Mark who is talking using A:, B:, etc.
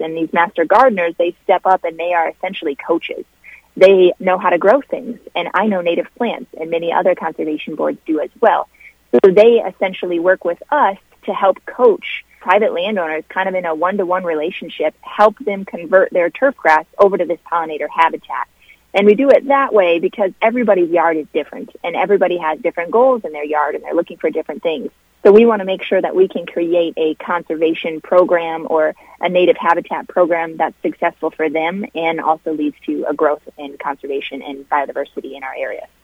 A: And these master gardeners, they step up and they are essentially coaches. They know how to grow things, and I know native plants, and many other conservation boards do as well. So they essentially work with us to help coach private landowners kind of in a one-to-one relationship, help them convert their turf grass over to this pollinator habitat. And we do it that way because everybody's yard is different, and everybody has different goals in their yard, and they're looking for different things. So we want to make sure that we can create a conservation program or a native habitat program that's successful for them and also leads to a growth in conservation and biodiversity in our area.